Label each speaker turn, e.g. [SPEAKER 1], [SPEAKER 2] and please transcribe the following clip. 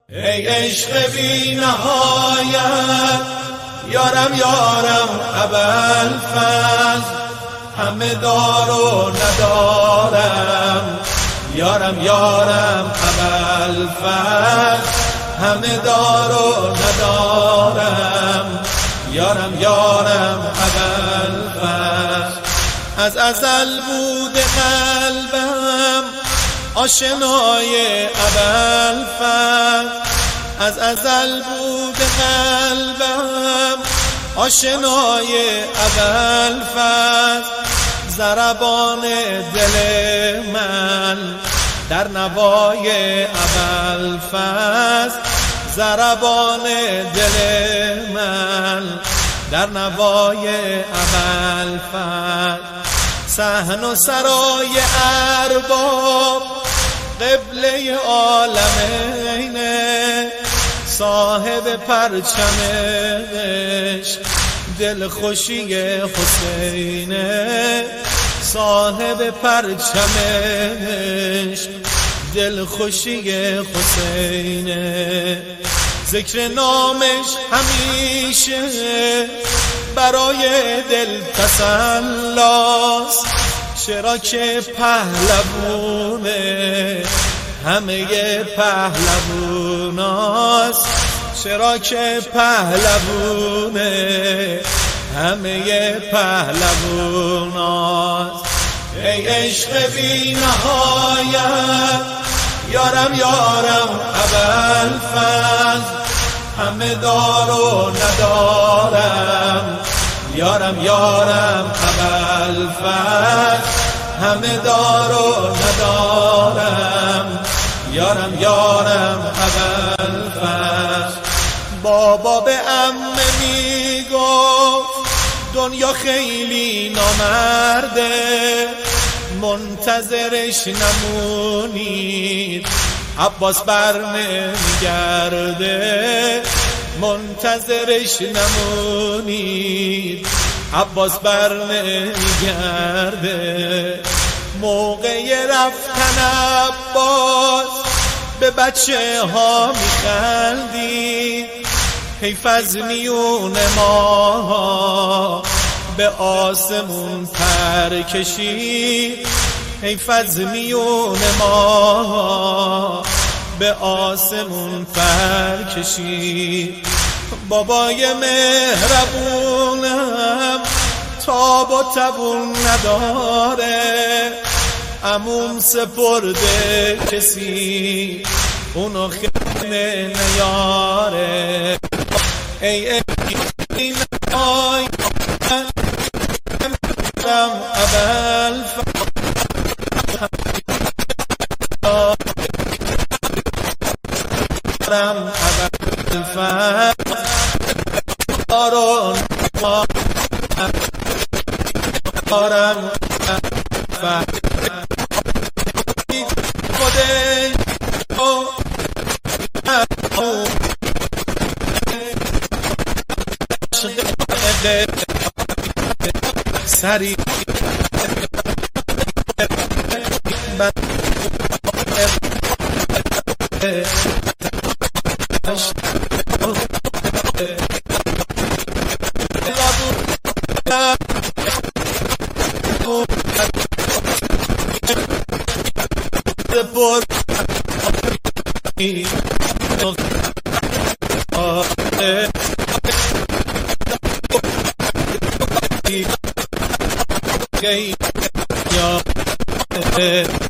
[SPEAKER 1] ای عشق بی نهایت، یارم یارم ابوالفضل، همه دار و ندارم. یارم یارم ابوالفضل، همه دار و ندارم. یارم یارم ابوالفضل، از ازل بوده قلبم آشنای ابوالفضل، از ازل بوده قلبم آشنای ابوالفضل. ضربان دل من در نوای ابوالفضل، ضربان دل من در نوای ابوالفضل. صحن و سرای ارباب قبله عالمینه، صاحب پرچم عشق دل خوشی حسینه، صاحب پرچم عشق دل خوشی حسینه. ذکر نامش همیشه برای دل تسلاست، چرا که پهلوونه همه پهلووناست، چرا که پهلوونه همه پهلووناست. ای عشق بی نهایت، یارم یارم ابوالفضل، همه دار و ندارم. یارم یارم ابوالفضل، همه دار و ندارم. یارم یارم ابوالفضل. بابا به عمه میگفت دنیا خیلی نامرده، منتظرش نمونید عباس بر نمیگرده، منتظرش نمونید عباس بر نمیگرده. موقع رفتن عباس به بچه ها میخندید، حیف از میون ما به آسمون پر کشید، حیف از میون ما به آسمون پر کشید. بابای مهربونم تاب و تبون نداره، عموم سپرده کسی اونو خیلی نیاره. ای نای ابوالفضل، سری yeah.